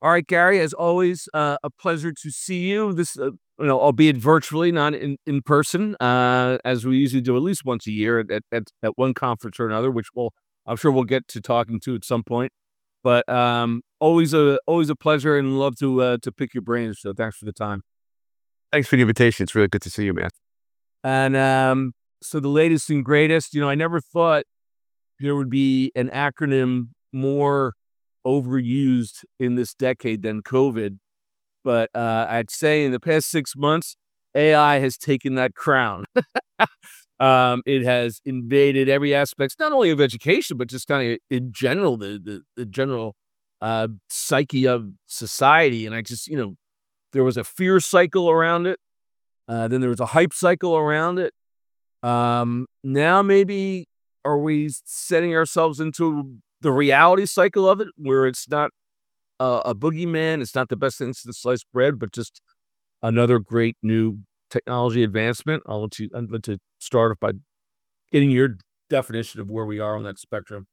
All right, Gary, as always, a pleasure to see you. Albeit virtually, not in person, as we usually do at least once a year at one conference or another, I'm sure we'll get to talking to at some point. But always a pleasure, and love to pick your brains. So thanks for the time. Thanks for the invitation. It's really good to see you, man. And so the latest and greatest, I never thought there would be an acronym more overused in this decade than COVID. But I'd say in the past 6 months, AI has taken that crown. It has invaded every aspect, not only of education, but just kind of in general, the general psyche of society. And there was a fear cycle around it. Then there was a hype cycle around it. Now maybe are we setting ourselves into the reality cycle of it, where it's not a boogeyman, it's not the best thing since sliced bread, but just another great new technology advancement. I'd like to start off by getting your definition of where we are on that spectrum.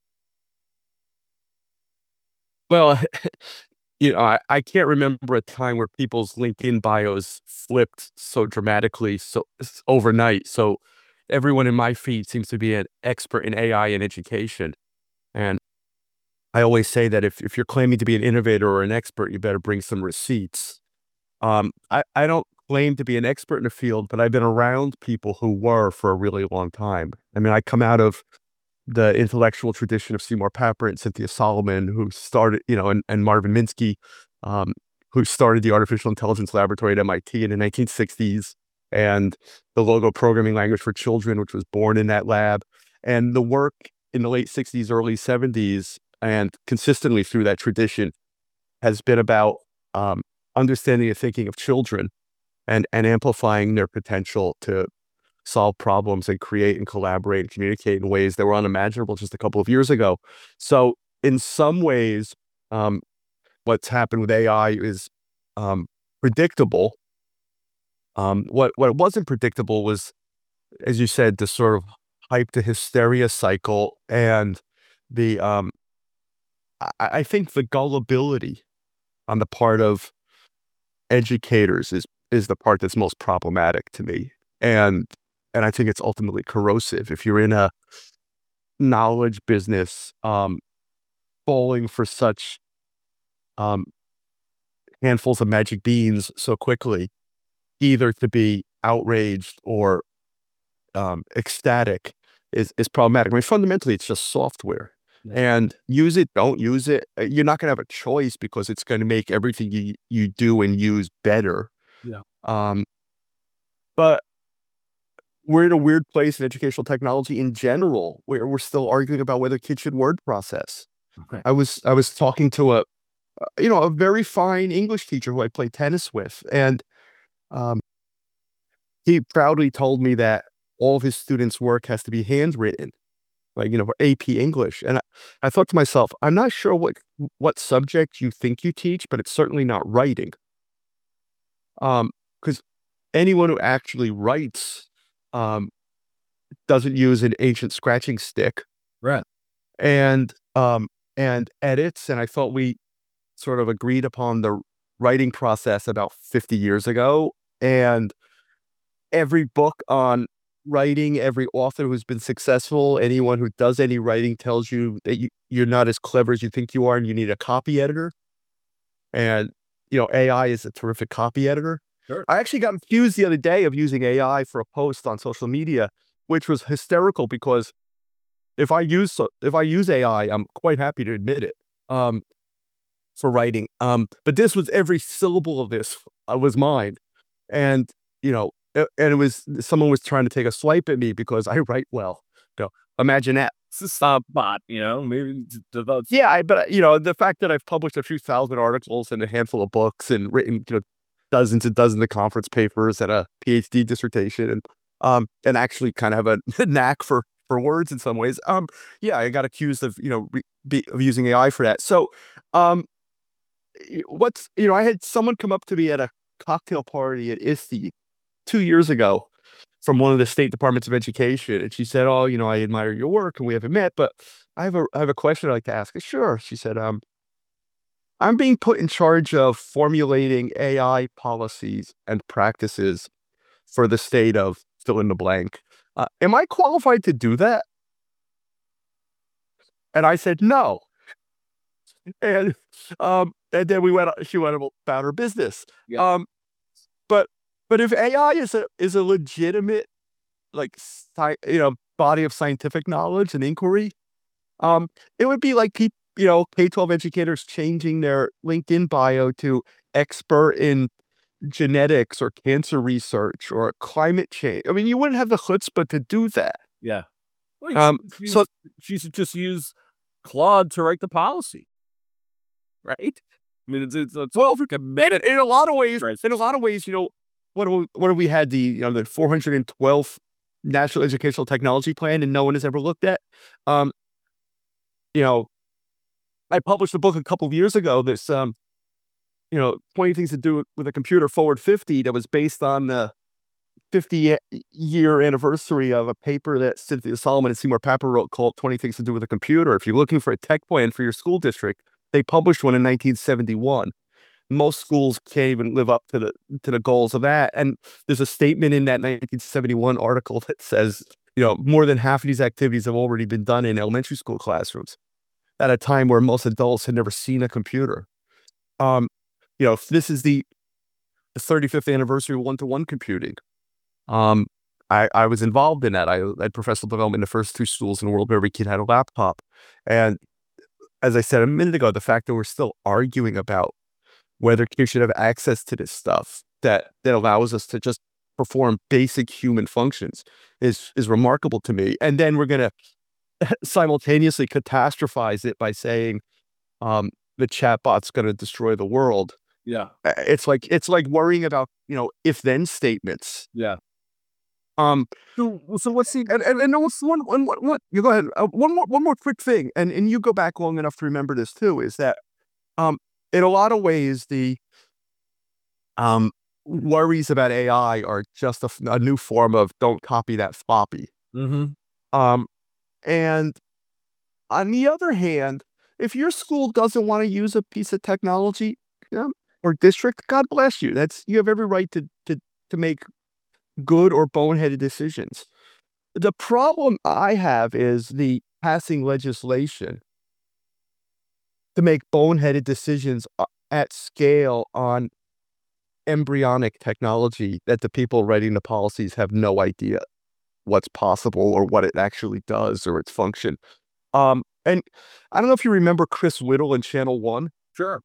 Well, I can't remember a time where people's LinkedIn bios flipped so dramatically, overnight. So everyone in my feed seems to be an expert in AI and education. And I always say that if you're claiming to be an innovator or an expert, you better bring some receipts. I don't claim to be an expert in the field, but I've been around people who were for a really long time. I mean, I come out of the intellectual tradition of Seymour Papert and Cynthia Solomon, who started, and Marvin Minsky, who started the Artificial Intelligence Laboratory at MIT in the 1960s, and the Logo programming language for children, which was born in that lab. And the work in the late 60s, early 70s, and consistently through that tradition has been about understanding and thinking of children and amplifying their potential to solve problems and create and collaborate and communicate in ways that were unimaginable just a couple of years ago. So in some ways, what's happened with AI is predictable. What wasn't predictable was, as you said, the sort of hype to hysteria cycle, and the I think the gullibility on the part of educators is the part that's most problematic to me. And I think it's ultimately corrosive. If you're in a knowledge business, falling for such handfuls of magic beans so quickly, either to be outraged or ecstatic, is problematic. I mean, fundamentally, it's just software. Yeah. And use it, don't use it. You're not going to have a choice because it's going to make everything you do and use better. Yeah. But we're in a weird place in educational technology in general, where we're still arguing about whether kids should word process. Okay. I was talking to a very fine English teacher who I played tennis with, and he proudly told me that all of his students' work has to be handwritten, like, for AP English. And I thought to myself, I'm not sure what subject you think you teach, but it's certainly not writing. Because anyone who actually writes doesn't use an ancient scratching stick, Right. and edits. And I thought we sort of agreed upon the writing process about 50 years ago. And every book on writing, every author who's been successful, anyone who does any writing tells you that you're not as clever as you think you are, and you need a copy editor. And, AI is a terrific copy editor. Sure. I actually got accused the other day of using AI for a post on social media, which was hysterical, because if I use AI, I'm quite happy to admit it, for writing. But this was, every syllable of this was mine. And, it was, someone was trying to take a swipe at me because I write well. Imagine that. It's a stop bot, maybe develop. Yeah, but the fact that I've published a few thousand articles and a handful of books and written, dozens and dozens of conference papers and a PhD dissertation, and actually kind of have a knack for words in some ways. Yeah, I got accused of of using AI for that. So, I had someone come up to me at a cocktail party at ISTE 2 years ago from one of the state departments of education, and she said, "Oh, I admire your work, and we haven't met, but I have a question I'd like to ask." Sure, she said. I'm being put in charge of formulating AI policies and practices for the state of fill in the blank. Am I qualified to do that? And I said no. And then she went about her business. Yeah. But if AI is a legitimate like body of scientific knowledge and inquiry, it would be like K-12 educators changing their LinkedIn bio to expert in genetics or cancer research or climate change. I mean, you wouldn't have the chutzpah to do that. Yeah. Well, So she should just use Claude to write the policy, right? I mean, it's well, in a lot of ways, what have we had the 412th National Educational Technology Plan, and no one has ever looked at. I published a book a couple of years ago that's 20 things to do with a computer forward 50 that was based on the 50-year anniversary of a paper that Cynthia Solomon and Seymour Papert wrote called 20 Things to Do with a Computer. If you're looking for a tech plan for your school district, they published one in 1971. Most schools can't even live up to the goals of that. And there's a statement in that 1971 article that says, more than half of these activities have already been done in elementary school classrooms at a time where most adults had never seen a computer. This is the 35th anniversary of one-to-one computing. I was involved in that. I led professional development in the first 2 schools in the world where every kid had a laptop. And as I said a minute ago, the fact that we're still arguing about whether kids should have access to this stuff that allows us to just perform basic human functions is remarkable to me. And then we're going to simultaneously catastrophize it by saying the chatbot's going to destroy the world. Yeah. It's like worrying about, if-then statements. Yeah. So what's the and what's one you go ahead. One more quick thing, and you go back long enough to remember this too, is that in a lot of ways the worries about AI are just a new form of don't copy that floppy. Mm-hmm. And on the other hand, if your school doesn't want to use a piece of technology, or district, God bless you. You have every right to make good or boneheaded decisions. The problem I have is the passing legislation to make boneheaded decisions at scale on embryonic technology that the people writing the policies have no idea what's possible or what it actually does or its function. And I don't know if you remember Chris Whittle in Channel One. Sure.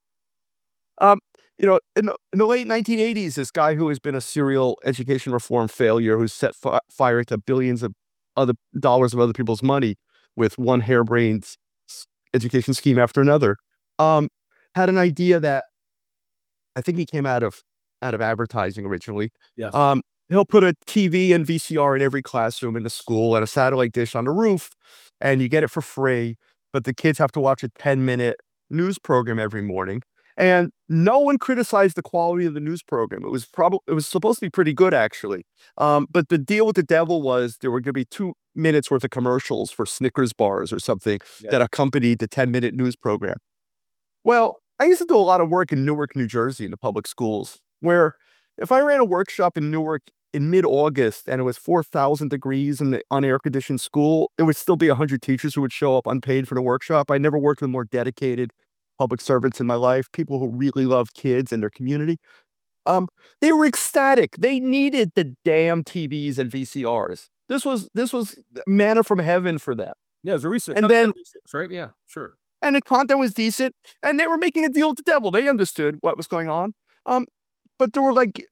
In the late 1980s, this guy who has been a serial education reform failure, who's set fire to billions of dollars of other people's money with one harebrained education scheme after another, had an idea that I think he came out of advertising originally. Yes. He'll put a TV and VCR in every classroom in the school and a satellite dish on the roof, and you get it for free. But the kids have to watch a 10-minute news program every morning. And no one criticized the quality of the news program. It was supposed to be pretty good, actually. But the deal with the devil was there were going to be 2 minutes worth of commercials for Snickers bars or something that accompanied the 10-minute news program. Well, I used to do a lot of work in Newark, New Jersey, in the public schools, where if I ran a workshop in Newark in mid-August and it was 4,000 degrees in the unair-conditioned school, it would still be 100 teachers who would show up unpaid for the workshop. I never worked with more dedicated public servants in my life, people who really love kids and their community. They were ecstatic. They needed the damn TVs and VCRs. This was manna from heaven for them. Yeah, it was a research. And then, right? Yeah, sure. And the content was decent, and they were making a deal with the devil. They understood what was going on. But there were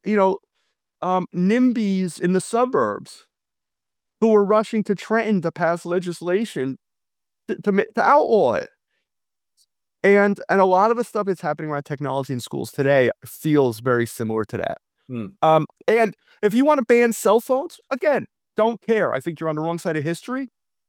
NIMBYs in the suburbs who were rushing to Trenton to pass legislation to outlaw it. And a lot of the stuff that's happening around technology in schools today feels very similar to that. And if you want to ban cell phones, again, don't care. I think you're on the wrong side of history.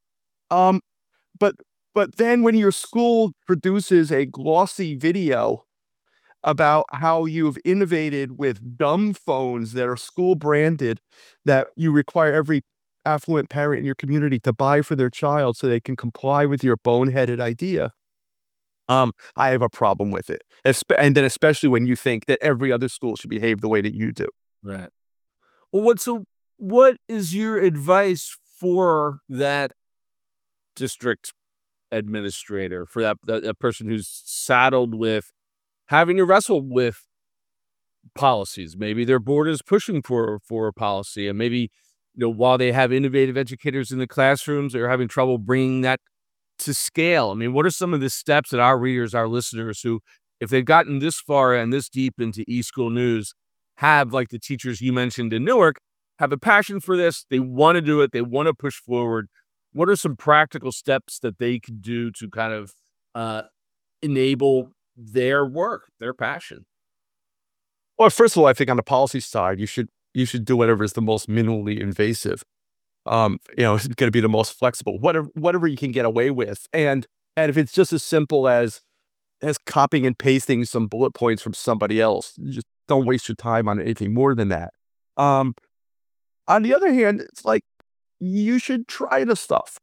But then when your school produces a glossy video about how you've innovated with dumb phones that are school branded, that you require every affluent parent in your community to buy for their child so they can comply with your boneheaded idea, I have a problem with it. And then especially when you think that every other school should behave the way that you do. Right. Well, what is your advice for that district administrator, for that person who's saddled with having to wrestle with policies? Maybe their board is pushing for a policy, and maybe while they have innovative educators in the classrooms, they're having trouble bringing that to scale. I mean, what are some of the steps that our readers, our listeners, who, if they've gotten this far and this deep into eSchool news, have, like the teachers you mentioned in Newark, have a passion for this, they want to do it, they want to push forward. What are some practical steps that they could do to kind of enable their work, their passion? Well, first of all, I think on the policy side, you should do whatever is the most minimally invasive. It's going to be the most flexible, whatever you can get away with. And if it's just as simple as copying and pasting some bullet points from somebody else, just don't waste your time on anything more than that. On the other hand, it's like, you should try the stuff.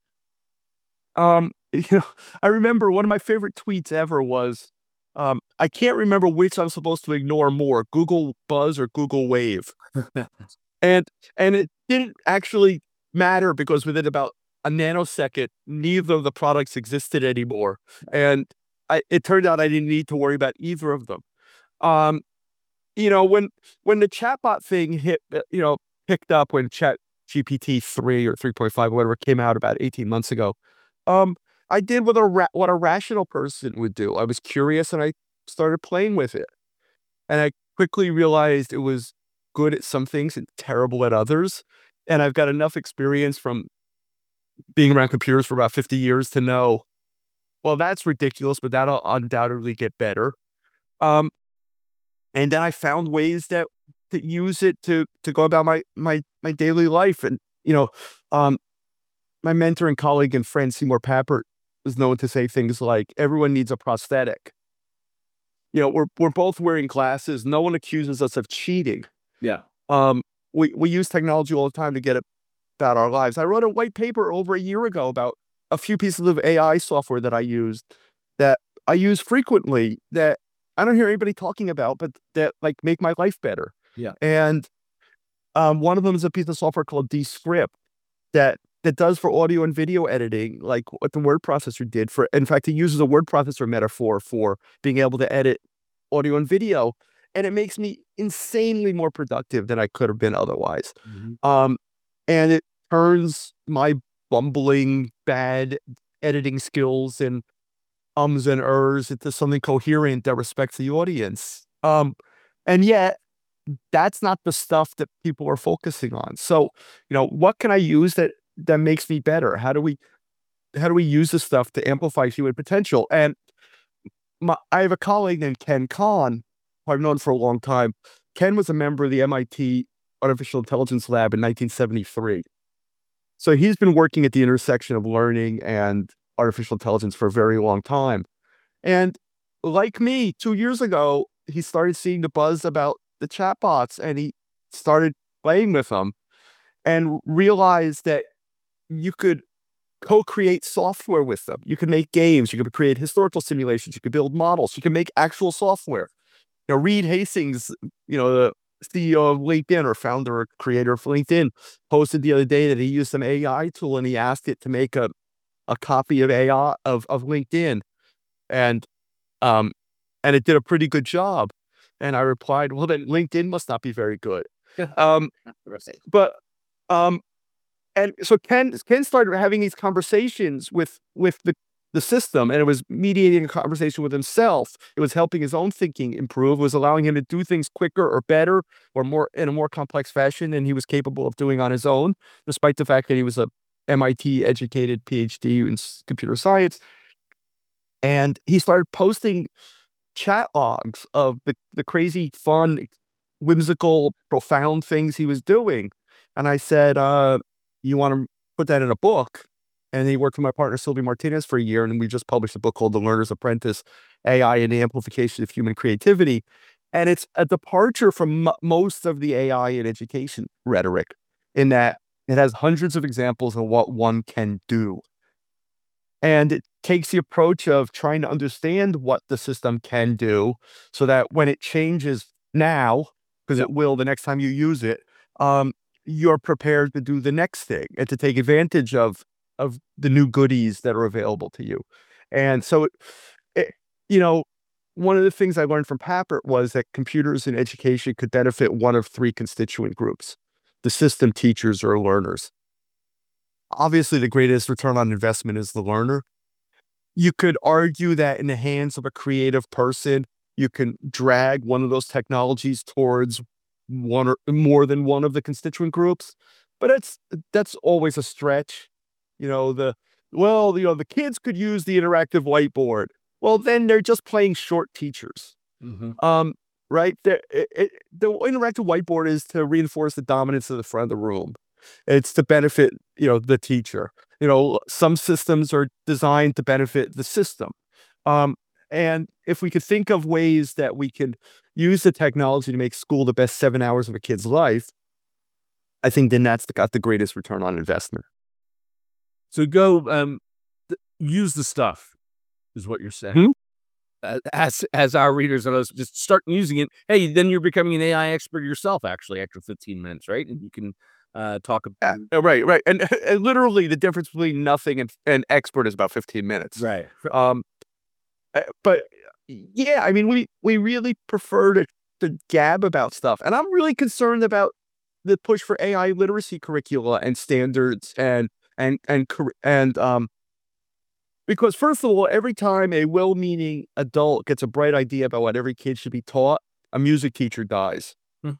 I remember one of my favorite tweets ever was, I can't remember which I'm supposed to ignore more, Google Buzz or Google Wave. And it didn't actually matter, because within about a nanosecond, neither of the products existed anymore. And it turned out I didn't need to worry about either of them. When the chatbot thing picked up, when Chat GPT 3 or 3.5, whatever, came out about 18 months ago, I did what a rational person would do. I was curious and I started playing with it. And I quickly realized it was good at some things and terrible at others. And I've got enough experience from being around computers for about 50 years to know, well, that's ridiculous, but that'll undoubtedly get better. And then I found ways to use it to go about my daily life. And, my mentor and colleague and friend, Seymour Papert, was known to say things like, everyone needs a prosthetic. We're both wearing glasses. No one accuses us of cheating. Yeah. We use technology all the time to get about our lives. I wrote a white paper over a year ago about a few pieces of AI software that I use frequently, that I don't hear anybody talking about, but that make my life better. Yeah. And one of them is a piece of software called Descript that does for audio and video editing, like what the word processor did for. In fact, it uses a word processor metaphor for being able to edit audio and video, and it makes me insanely more productive than I could have been otherwise. Mm-hmm. And it turns my bumbling, bad editing skills and ums and ers into something coherent that respects the audience. And yet, that's not the stuff that people are focusing on. So, what can I use that makes me better? How do we use this stuff to amplify human potential? And I have a colleague named Ken Kahn, who I've known for a long time. Ken was a member of the MIT Artificial Intelligence Lab in 1973. So he's been working at the intersection of learning and artificial intelligence for a very long time. And like me, 2 years ago, he started seeing the buzz about the chatbots, and he started playing with them and realized that you could co-create software with them. You can make games. You can create historical simulations. You can build models. You can make actual software. Reed Hastings, the CEO of LinkedIn, or founder or creator of LinkedIn, posted the other day that he used an AI tool and he asked it to make a copy of AI of LinkedIn, and it did a pretty good job. And I replied, well, then LinkedIn must not be very good. But and so Ken started having these conversations with the system, and it was mediating a conversation with himself. It was helping his own thinking improve. It was allowing him to do things quicker or better or more in a more complex fashion than he was capable of doing on his own, despite the fact that he was a MIT educated PhD in computer science. And he started posting chat logs of the crazy, fun, whimsical, profound things he was doing. And I said, you want to put that in a book? And he worked with my partner, Sylvia Martinez, for a year. And we just published a book called The Learner's Apprentice, AI and the Amplification of Human Creativity. And it's a departure from most of the AI in education rhetoric, in that it has hundreds of examples of what one can do. And it takes the approach of trying to understand what the system can do so that when it changes now, because Yep. it will the next time you use it, you're prepared to do the next thing and to take advantage of the new goodies that are available to you. And so, it, you know, one of the things I learned from Papert was that computers in education could benefit one of three constituent groups: the system, teachers, or learners. Obviously, the greatest return on investment is the learner. You could argue that in the hands of a creative person, you can drag one of those technologies towards one or more than one of the constituent groups, but that's always a stretch. The kids could use the interactive whiteboard. Well, then they're just playing short teachers. Mhm. Right? The interactive whiteboard is to reinforce the dominance of the front of the room. It's to benefit, the teacher. Some systems are designed to benefit the system. Um, and if we could think of ways that we can use the technology to make school the best 7 hours of a kid's life, I think then that's got the greatest return on investment. So go use the stuff is what you're saying. Hmm? As our readers and us just start using it, hey, then you're becoming an AI expert yourself. Actually, after 15 minutes, right? And you can talk about Right. And literally the difference between nothing and expert is about 15 minutes. right. Um, but yeah, I mean, we really prefer to gab about stuff. And I'm really concerned about the push for AI literacy curricula and standards and because first of all, every time a well-meaning adult gets a bright idea about what every kid should be taught, a music teacher dies.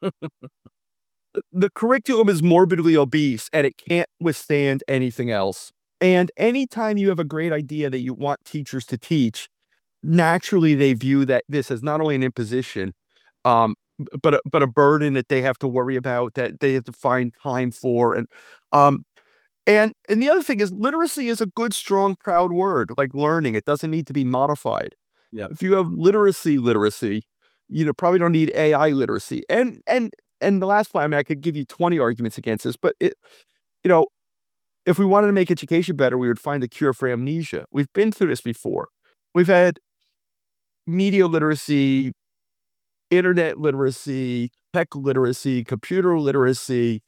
The curriculum is morbidly obese and it can't withstand anything else. And anytime you have a great idea that you want teachers to teach, naturally they view that this as not only an imposition, but a burden that they have to worry about, that they have to find time for. And the other thing is literacy is a good, strong, proud word, like learning. It doesn't need to be modified. Yeah. If you have literacy, probably don't need AI literacy. And the last one, I mean, I could give you 20 arguments against this, but if we wanted to make education better, we would find a cure for amnesia. We've been through this before. We've had media literacy, internet literacy, tech literacy, computer literacy.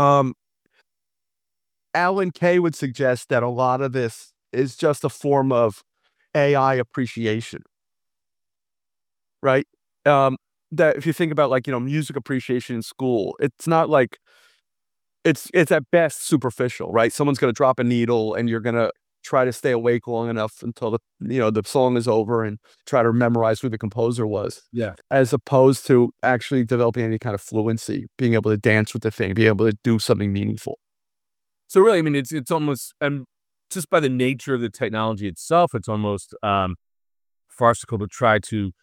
Alan Kay would suggest that a lot of this is just a form of AI appreciation, right? That if you think about music appreciation in school, it's not like it's at best superficial, right? Someone's going to drop a needle and you're going to try to stay awake long enough until the song is over and try to memorize who the composer was. Yeah. As opposed to actually developing any kind of fluency, being able to dance with the thing, being able to do something meaningful. So really, I mean, it's almost, and just by the nature of the technology itself, it's almost farcical to try to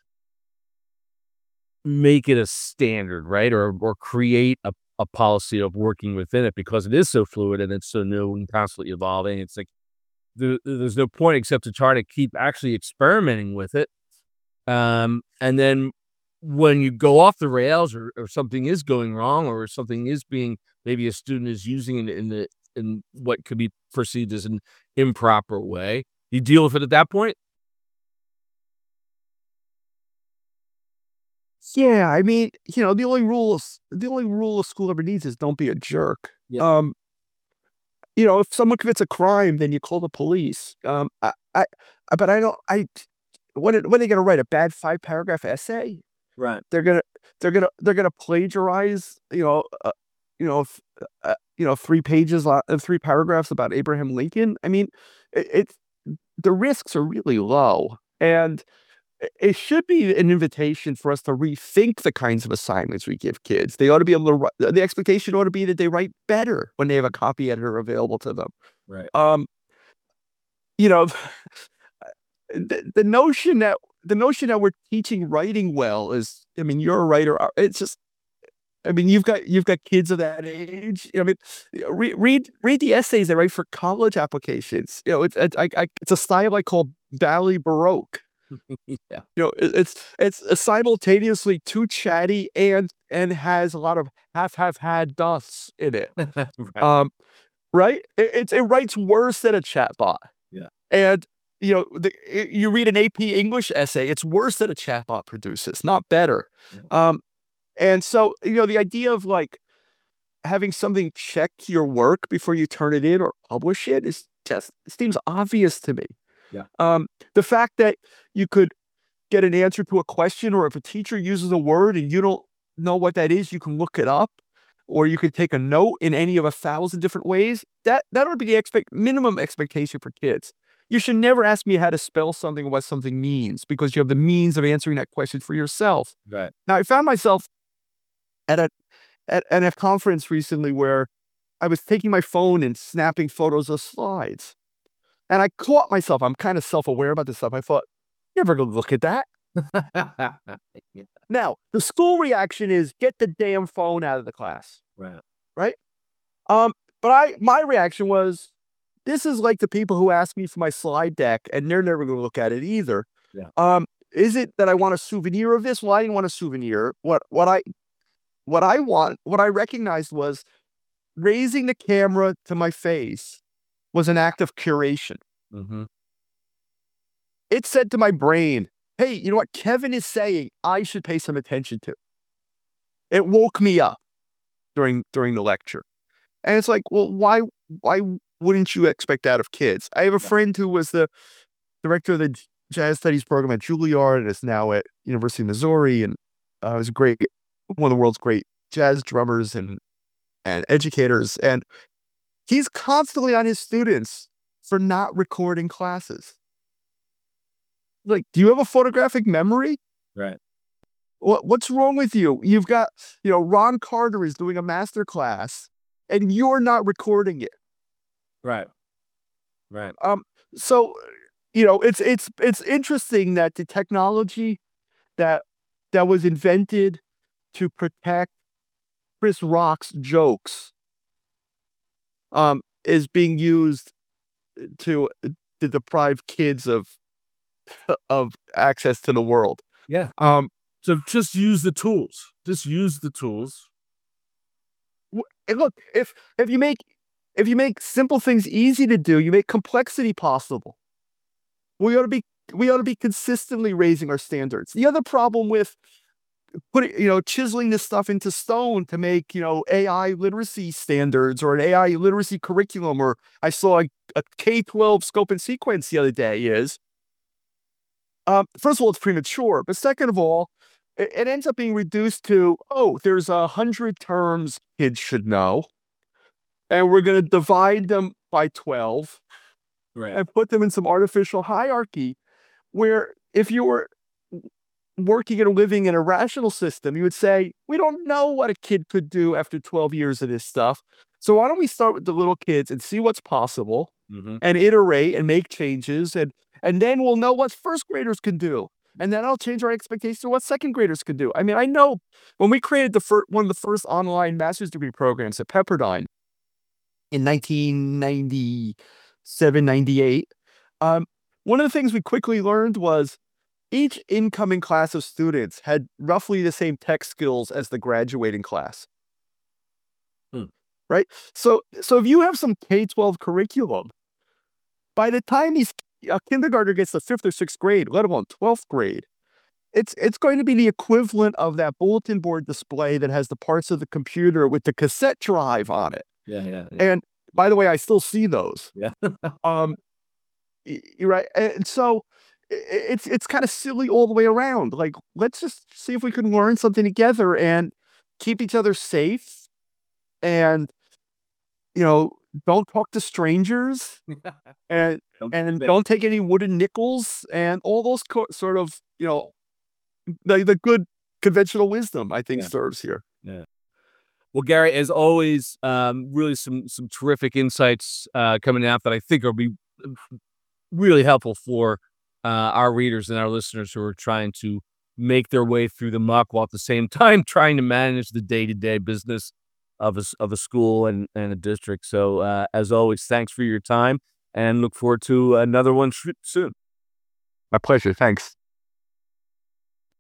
make it a standard, right? Or create a policy of working within it, because it is so fluid and it's so new and constantly evolving. It's like there's no point except to try to keep actually experimenting with it. And then when you go off the rails, or something is going wrong, or something is being, maybe a student is using it in what could be perceived as an improper way, you deal with it at that point. Yeah, I mean, the only rule a school ever needs is don't be a jerk. Yeah. If someone commits a crime, then you call the police. But I don't. When are they going to write a bad 5-paragraph essay? Right. They're gonna plagiarize. 3 pages, 3 paragraphs about Abraham Lincoln. I mean, it's the risks are really low, and it should be an invitation for us to rethink the kinds of assignments we give kids. They ought to be able to write, the expectation ought to be that they write better when they have a copy editor available to them. Right. You know, the notion that we're teaching writing well is, I mean, you're a writer. It's just, I mean, you've got kids of that age. I mean, read the essays they write for college applications. It's a style I call Valley Baroque. Yeah. It's simultaneously too chatty and has a lot of have had thus in it. Right. Right? It writes worse than a chatbot. Yeah. And you read an AP English essay, it's worse than a chatbot produces, not better. And so, the idea of like having something check your work before you turn it in or publish it is just seems obvious to me. Yeah. The fact that you could get an answer to a question, or if a teacher uses a word and you don't know what that is, you can look it up, or you could take a note in any of 1,000 different ways. That would be the minimum expectation for kids. You should never ask me how to spell something or what something means, because you have the means of answering that question for yourself. Right. Now, I found myself at a conference recently where I was taking my phone and snapping photos of slides. And I caught myself, I'm kind of self-aware about this stuff. I thought, you're never going to look at that. Yeah. Now, the school reaction is get the damn phone out of the class. Right. Right? But my reaction was, this is like the people who ask me for my slide deck and they're never going to look at it either. Yeah. Is it that I want a souvenir of this? Well, I didn't want a souvenir. What I recognized was raising the camera to my face was an act of curation. Mm-hmm. It said to my brain, hey, you know what Kevin is saying, I should pay some attention to. It woke me up during the lecture. And it's like, well, why wouldn't you expect that of kids? I have a friend who was the director of the jazz studies program at Juilliard and is now at University of Missouri, and was one of the world's great jazz drummers and educators. And he's constantly on his students for not recording classes. Like, do you have a photographic memory? Right. What's wrong with you? You've got, Ron Carter is doing a master class and you're not recording it. Right. Right. So, it's interesting that the technology that was invented to protect Chris Rock's jokes is being used to deprive kids of access to the world. Yeah. So just use the tools. Just use the tools. And look, if you make simple things easy to do, you make complexity possible. We ought to be consistently raising our standards. The other problem with chiseling this stuff into stone to make, AI literacy standards or an AI literacy curriculum, or I saw a K-12 scope and sequence the other day is, first of all, it's premature. But second of all, it ends up being reduced to, there's 100 terms kids should know. And we're going to divide them by 12 and put them in some artificial hierarchy where if you were working and living in a rational system, you would say, we don't know what a kid could do after 12 years of this stuff. So why don't we start with the little kids and see what's possible and iterate and make changes. And then we'll know what first graders can do. And then I'll change our expectations to what second graders can do. I mean, I know when we created one of the first online master's degree programs at Pepperdine in 1997, 98, one of the things we quickly learned was each incoming class of students had roughly the same tech skills as the graduating class. Right? So if you have some K-12 curriculum, by the time a kindergartner gets to 5th or 6th grade, let alone 12th grade, it's going to be the equivalent of that bulletin board display that has the parts of the computer with the cassette drive on it. Yeah. And by the way, I still see those. Yeah. Right. And so it's kind of silly all the way around. Like, let's just see if we can learn something together and keep each other safe and, don't talk to strangers and don't take any wooden nickels and all those sort of, the good conventional wisdom, I think, serves here. Yeah. Well, Gary, as always, really some terrific insights coming out that I think will be really helpful for our readers and our listeners who are trying to make their way through the muck while at the same time trying to manage the day-to-day business of a school and a district. So as always, thanks for your time and look forward to another one soon. My pleasure. Thanks.